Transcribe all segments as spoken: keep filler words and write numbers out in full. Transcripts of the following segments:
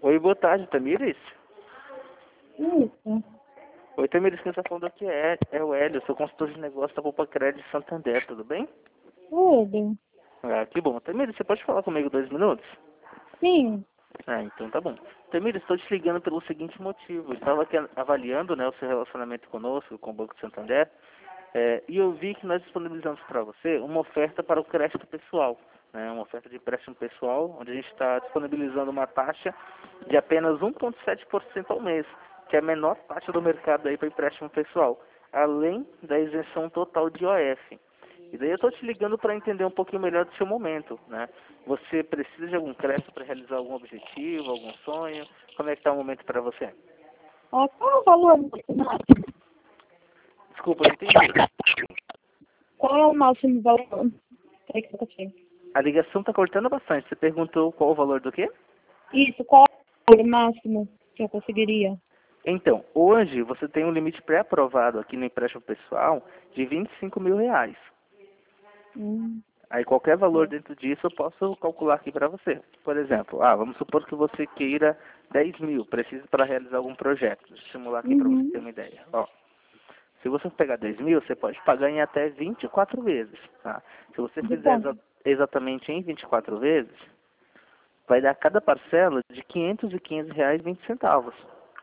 Oi, boa tarde, Tamires. Isso. Oi, Tamires, quem está falando aqui é, é o Hélio, sou consultor de negócio da Poupa Crédito Santander, tudo bem? Tudo. Ah, que bom. Tamires, você pode falar comigo dois minutos? Sim. Ah, então tá bom. Tamires, estou te ligando pelo seguinte motivo. Eu estava aqui avaliando, né, o seu relacionamento conosco, com o Banco Santander, é, e eu vi que nós disponibilizamos para você uma oferta para o crédito pessoal, né, uma oferta de empréstimo pessoal, onde a gente está disponibilizando uma taxa de apenas um vírgula sete por cento ao mês, que é a menor taxa do mercado aí para empréstimo pessoal, além da isenção total de O F. E daí eu estou te ligando para entender um pouquinho melhor do seu momento, né? Você precisa de algum crédito para realizar algum objetivo, algum sonho? Como é que está o momento para você? Ah, qual é o valor máximo? Desculpa, não entendi. Qual é o máximo valor? Peraí que eu toquei. A ligação está cortando bastante. Você perguntou qual o valor do quê? Isso, qual é o valor máximo que eu conseguiria? Então, hoje você tem um limite pré-aprovado aqui no empréstimo pessoal de vinte e cinco mil reais. Hum. Aí qualquer valor É. dentro disso eu posso calcular aqui para você. Por exemplo, ah, vamos supor que você queira dez mil, precisa para realizar algum projeto. Deixa eu simular aqui para você ter Uhum. uma ideia. Ó, se você pegar dez mil, você pode pagar em até vinte e quatro vezes. Tá? Se você De fizer exa quanto? exatamente em vinte e quatro vezes, vai dar cada parcela de quinhentos e quinze reais e vinte centavos.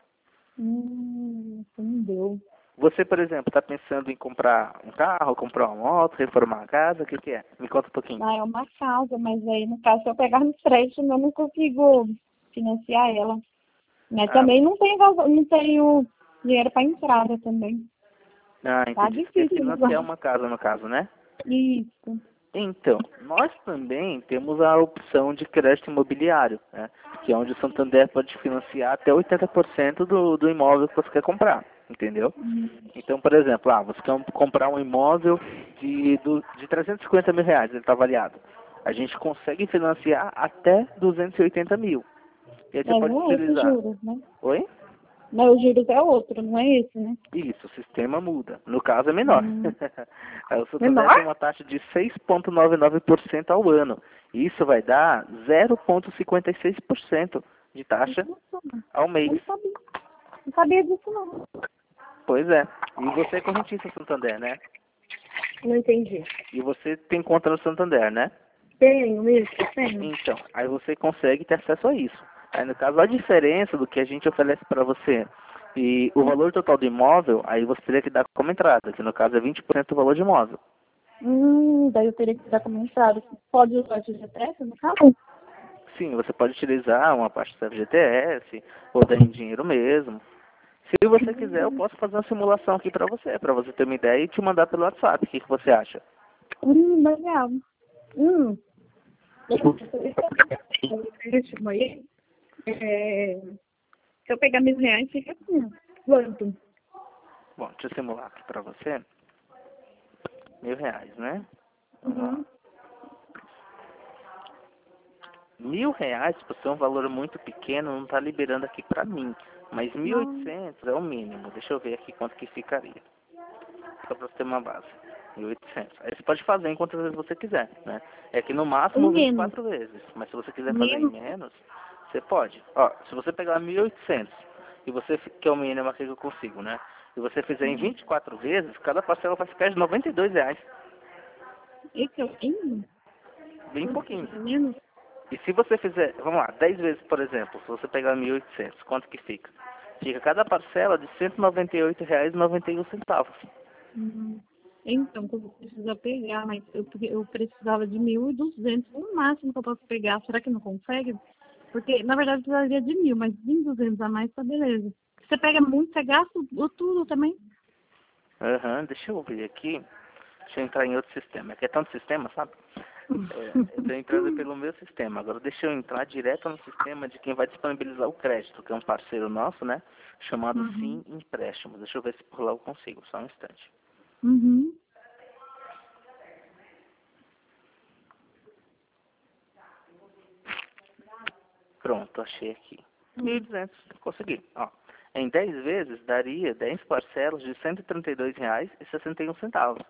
Hum, isso não deu. Você, por exemplo, está pensando em comprar um carro, comprar uma moto, reformar uma casa, o que, que é? Me conta um pouquinho. Ah, é uma casa, mas aí no caso se eu pegar no crédito eu não consigo financiar ela. Mas Ah, também não tenho, valor- não tenho dinheiro para entrada também. ah, Tá entendi. Você quer difícil, financiar né? uma casa, no caso, né? Isso. Então, nós também temos a opção de crédito imobiliário, né? Que é onde o Santander pode financiar até oitenta por cento do, do imóvel que você quer comprar, entendeu? Hum. Então, por exemplo, ah, você quer um- comprar um imóvel de, do, de trezentos e cinquenta mil reais, ele está avaliado. A gente consegue financiar até duzentos e oitenta mil. E aí você Mas pode não é esse utilizar. juros, né? Oi? Mas o juros é outro, não é esse, né? Isso, o sistema muda. No caso é menor. Hum. Aí o Santander tem Menor? uma taxa de seis vírgula noventa e nove por cento ao ano. E isso vai dar zero vírgula cinquenta e seis por cento de taxa Nossa, ao eu mês. não sabia, não sabia disso não. Pois é. E você é correntista Santander, né? Não entendi. E você tem conta no Santander, né? Tenho isso, tenho. Então, aí você consegue ter acesso a isso. Aí no caso, a diferença do que a gente oferece para você e o valor total do imóvel, aí você teria que dar como entrada, que no caso é vinte por cento do valor de imóvel. Hum, daí eu teria que dar como entrada. Pode usar de G T S, no caso? Sim, você pode utilizar uma parte do F G T S ou dar em dinheiro mesmo. Se você quiser, eu Hum, posso fazer uma simulação aqui para você, para você ter uma ideia e te mandar pelo WhatsApp. O que, que você acha? hum, legal. Hum. Empréstimo aí, é, se eu pegar mil reais, fica assim, quanto? Bom, deixa eu simular aqui para você. Mil reais, né? Vamos lá. Uhum. Mil reais, por ser um valor muito pequeno, não está liberando aqui para mim. Mas mil e Não, oitocentos é o mínimo. Deixa eu ver aqui quanto que ficaria. Só para você ter uma base. Mil e oitocentos. Aí você pode fazer em quantas vezes você quiser, né? É que no em máximo vinte e menos. quatro vezes. Mas se você quiser fazer em Menos. menos, você pode. Ó, se você pegar mil e oitocentos e você, fi- que é o mínimo aqui que eu consigo, né? E você fizer em vinte e quatro vezes, cada parcela vai ficar de noventa e dois reais. Esse é o mínimo? Bem pouquinho. Menos? E se você fizer, vamos lá, dez vezes, por exemplo, se você pegar mil e oitocentos, quanto que fica? Fica cada parcela de cento e noventa e oito reais e noventa e um centavos. Hum. Então, que eu vou precisar pegar, mas eu, eu precisava de mil e duzentos no máximo que eu posso pegar. Será que não consegue? Porque, na verdade, eu precisaria de mil, mas mil e duzentos a mais tá beleza. Você pega muito, você gasta o tudo também? Aham, deixa eu ver aqui. Deixa eu entrar em outro sistema. Aqui é tanto sistema, sabe? É, eu tô entrando pelo meu sistema. Agora deixa eu entrar direto no sistema de quem vai disponibilizar o crédito, que é um parceiro nosso, né? Chamado Uhum. Sim Empréstimos. Deixa eu ver se por lá eu consigo, só um instante. Uhum. Pronto, achei aqui. mil e duzentos, consegui. Ó, em dez vezes daria dez parcelas de cento e trinta e dois reais e sessenta e um centavos.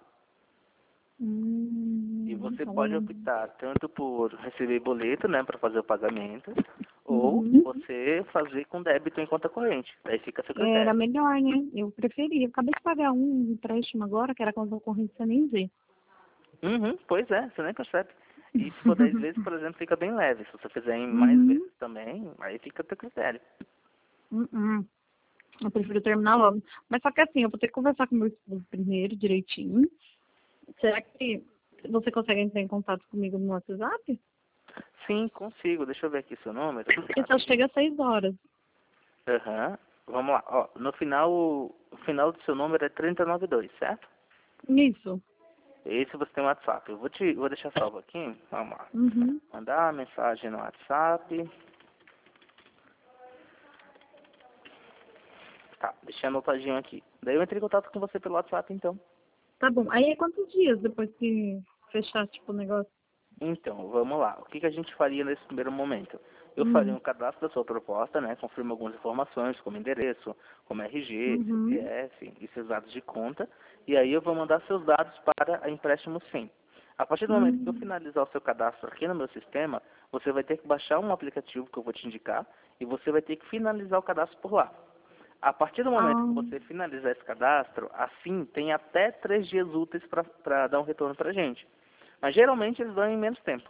E Hum, você tá pode bom. optar tanto por receber boleto, né, para fazer o pagamento, ou Uhum. você fazer com débito em conta corrente. Daí fica a seu critério. Era melhor, né? Eu preferia. Eu acabei de pagar um empréstimo agora, que era conta corrente, você nem vê. Uhum, pois é, você nem percebe. E se for dez vezes, por exemplo, fica bem leve. Se você fizer em mais Uhum. vezes também, aí fica a teu critério. Uhum. Eu prefiro terminar logo. Mas só que assim, eu vou ter que conversar com o meu esposo primeiro, direitinho. Será que você consegue entrar em contato comigo no WhatsApp? Sim, consigo. Deixa eu ver aqui seu número. Porque só chega às seis horas. Aham. Vamos lá. Ó, no final, o final do seu número é trinta e noventa e dois, certo? Isso. Esse você tem o WhatsApp. Eu vou, te, vou deixar salvo aqui. Vamos lá. Uhum. Mandar a mensagem no WhatsApp. Tá, deixei anotadinho aqui. Daí eu entrei em contato com você pelo WhatsApp, então. Tá bom. Aí é quantos dias depois que fechar, tipo, o negócio? Então, vamos lá. O que, que a gente faria nesse primeiro momento? Eu faria Hum. um cadastro da sua proposta, né? Confirmo algumas informações, como endereço, como R G, Uhum. C P F e seus dados de conta. E aí eu vou mandar seus dados para a empréstimo sim. A partir do momento que eu Uhum. finalizar o seu cadastro aqui no meu sistema, você vai ter que baixar um aplicativo que eu vou te indicar e você vai ter que finalizar o cadastro por lá. A partir do momento que Ah, você finalizar esse cadastro, assim, tem até três dias úteis para dar um retorno para a gente. Mas geralmente eles dão em menos tempo.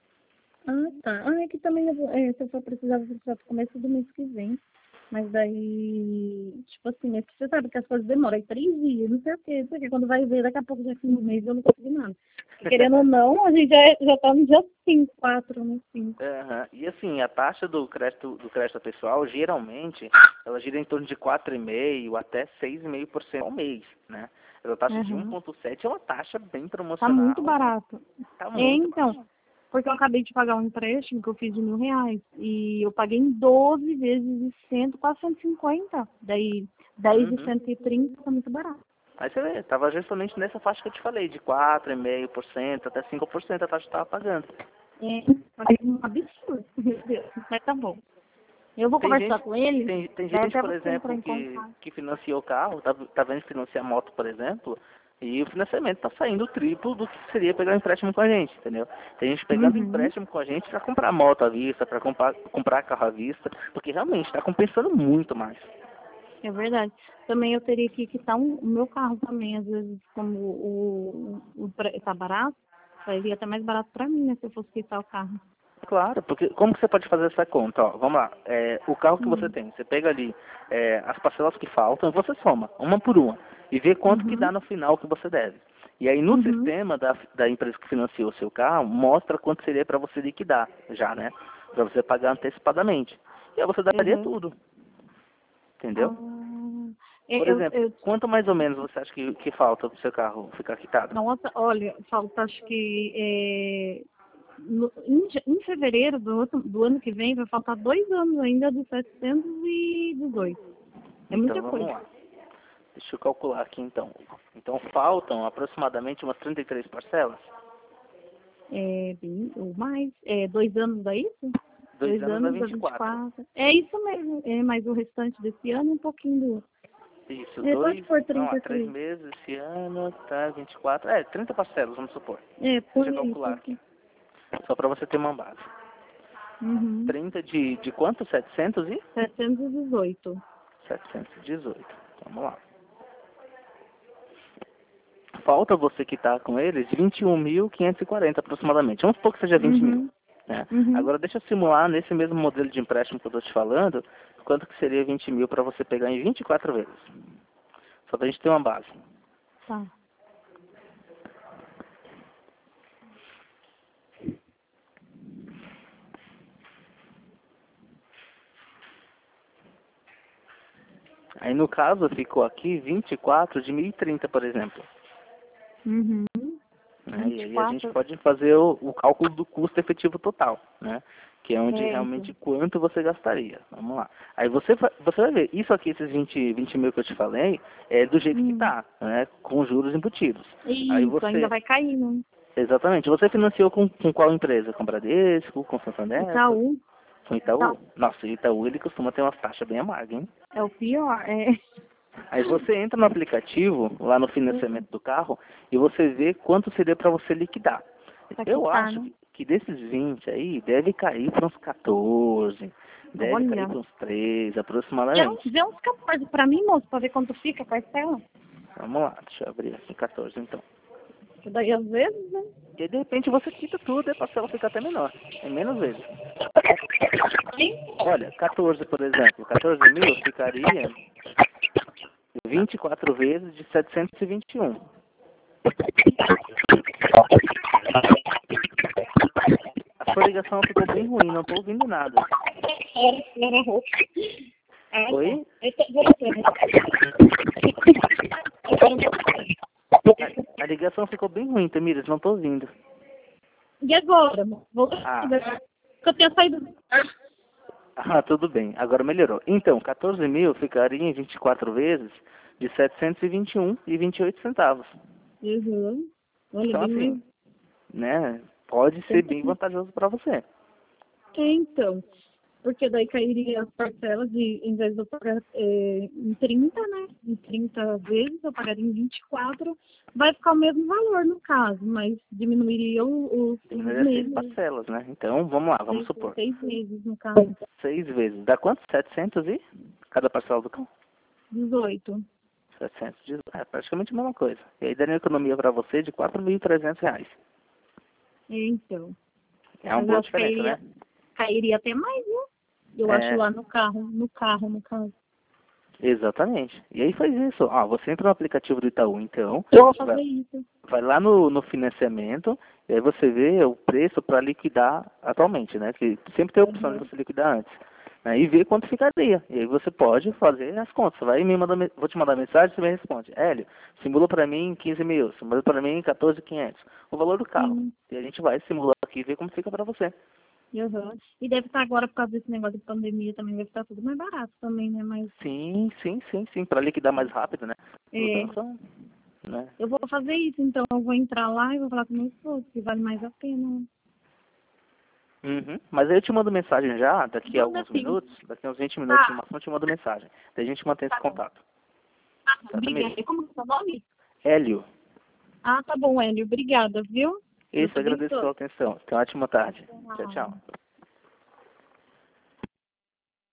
ah, tá. Ah, é que também eu vou, é, se eu for precisar, eu vou precisar pro começo do mês que vem. Mas daí, tipo assim, é que você sabe que as coisas demoram aí três dias, não sei o quê, porque quando vai ver, daqui a pouco já é fim do mês eu não consegui nada. E querendo ou não, a gente já, já tá no dia cinco, quatro, no cinco. Aham. E assim, a taxa do crédito, do crédito pessoal, geralmente, ela gira em torno de quatro vírgula cinco por cento até seis vírgula cinco por cento ao mês, né? Essa taxa de um Uhum. vírgula sete é uma taxa bem Tá muito promocional, barato. tá É, muito baixa. então, porque eu acabei de pagar um empréstimo que eu fiz de mil reais. E eu paguei em doze vezes de cem, quase cento e cinquenta. Daí, dez e Uhum. cento e trinta tá muito barato. Aí você vê, tava justamente nessa faixa que eu te falei, de quatro vírgula cinco por cento até cinco por cento a taxa que estava pagando. É, paguei um absurdo, meu Deus. Mas tá bom. Eu vou Tem conversar gente, com ele, tem, tem daí gente, até por você entrar exemplo, em que, contato. que financiou o carro, tá, tá vendo financiar moto, por exemplo, e o financiamento tá saindo o triplo do que seria pegar um empréstimo com a gente, entendeu? Tem gente pegando Uhum. empréstimo com a gente para comprar moto à vista, para comprar, comprar carro à vista, porque realmente está compensando muito mais. É verdade. Também eu teria que quitar um, o meu carro também, às vezes, como o, o, o pre- tá barato, sairia até mais barato pra mim, né, se eu fosse quitar o carro. Claro, porque como que você pode fazer essa conta? Ó, vamos lá, é, o carro que você Hum. tem, você pega ali é, as parcelas que faltam e você soma, uma por uma, e vê quanto que Uhum. dá no final que você deve. E aí no Uhum. sistema da, da empresa que financiou o seu carro, mostra quanto seria para você liquidar já, né? Para você pagar antecipadamente. E aí você daria Uhum. tudo, entendeu? Ah, eu, Por eu, exemplo, eu- quanto mais ou menos você acha que, que falta para o seu carro ficar quitado? nossa, olha, falta acho que é, no- em, ja- em fevereiro do, outro- do ano que vem vai faltar dois anos ainda dos setecentos e dezoito. É Então muita vamos coisa. lá. Deixa eu calcular aqui então. Então faltam aproximadamente umas trinta e três parcelas. É, bem, ou mais. É, dois anos dá isso? Dois Dois anos dá anos dá vinte e vinte e quatro. quatro. É isso mesmo. É, mas o restante desse ano é um pouquinho do outro. Isso, É, pode dois, pôr vamos lá, trinta e três três. meses esse ano, tá, vinte e quatro, é, trinta parcelas, vamos supor. É, Deixa por eu isso. calcular aqui, só para você ter uma base. Uhum. trinta de, de quanto? setecentos e? setecentos e dezoito. setecentos e dezoito, vamos lá. Falta você quitar com eles vinte e um mil quinhentos e quarenta aproximadamente. Vamos supor que seja vinte mil. Uhum. Né? Uhum. Agora deixa eu simular nesse mesmo modelo de empréstimo que eu estou te falando, quanto que seria vinte mil para você pegar em vinte e quatro vezes. Só para a gente ter uma base. Tá. Aí no caso ficou aqui vinte e quatro de mil e trinta, por exemplo. Uhum. Né? E vinte e aí a gente quatro. pode fazer o, o cálculo do custo efetivo total, né? Que é onde É, realmente então. quanto você gastaria. Vamos lá. Aí você, fa- você vai ver, isso aqui, esses vinte, vinte mil que eu te falei, é do jeito que Hum. tá, né? Com juros embutidos. Aí Isso, ainda você, vai cair, né? exatamente, você financiou com, com qual empresa? Com Bradesco, com Santander, Itaú. com Itaú Itaú? Nossa, o Itaú ele costuma ter umas taxas bem amargas, hein? é o pior. É. Aí você entra no aplicativo, lá no Hum. financiamento do carro, e você vê quanto seria para você liquidar. Pra Eu quitar, acho né? que, que desses vinte aí, deve cair para uns quatorze, deve Olha. cair para uns treze, Vê aproximadamente. uns, vê uns quatorze pra mim, moço, pra ver quanto fica a parcela. Vamos lá, deixa eu abrir aqui, quatorze então. Que daí às vezes, né? E aí, de repente você quita tudo e a parcela fica até menor, é menos vezes. Olha, quatorze, por exemplo, quatorze mil ficaria vinte e quatro vezes de setecentos e vinte e um. A sua ligação ficou bem ruim, não estou ouvindo nada. Oi? A, a ligação ficou bem ruim, Tamires, não estou ouvindo. E agora? Vou... Ah. Eu tenho saído. Ah, tudo bem, agora melhorou. Então, quatorze mil ficaria em vinte e quatro vezes de setecentos e vinte e um e vinte e oito centavos. Uhum. Olha, Então, bem assim, né, pode ser bem mais... vantajoso para você. É, então. Porque daí cairia as parcelas de, em vez de eu pagar é, em trinta, né? Em trinta vezes, eu pagaria em vinte e quatro. Vai ficar o mesmo valor, no caso, mas diminuiria o- os, os Diminuiria seis meses. parcelas, né? Então, vamos lá, vamos Seis, supor. seis meses, no caso. Seis vezes. Dá quanto? setecentos e? Cada parcela do carro? dezoito. setecentos. É praticamente a mesma coisa. E aí daria uma economia para você de quatro mil e trezentos reais. Então. É uma Mas boa eu diferença, cairia, né? cairia até mais, né? Eu É, acho lá no carro, no carro, no caso. exatamente. E aí faz isso. Ah, você entra no aplicativo do Itaú, então, Eu vou fazer vai, isso. vai lá no, no financiamento, e aí você vê o preço para liquidar atualmente, né? Que sempre tem a opção de Uhum. você liquidar antes. Né? E ver quanto ficaria. E aí você pode fazer as contas. Você vai e me manda, me- vou te mandar mensagem, você me responde. Hélio, simula para mim quinze mil, simula para mim quatorze mil e quinhentos. O valor do carro. Sim. E a gente vai simular aqui e ver como fica para você. Uhum. E deve estar agora, por causa desse negócio de pandemia, também deve estar tudo mais barato também, né? Mas Sim, sim, sim, sim. Para liquidar mais rápido, né? é, Mudança, né? eu vou fazer isso, então eu vou entrar lá e vou falar com meu esposo, que vale mais a pena. Uhum. Mas aí eu te mando mensagem já, daqui a Manda alguns sim. minutos, daqui a uns vinte minutos no Tá, máximo eu te mando mensagem. Daí a gente mantém esse tá bom. contato. Ah, Tá, obrigada. Tamires? E como que é o seu nome? Hélio, Ah, tá bom, Hélio. Obrigada, viu? Deus esse te eu agradeço abençoe. pela atenção. Tenha uma ótima tarde. Tchau, Tchau. tchau.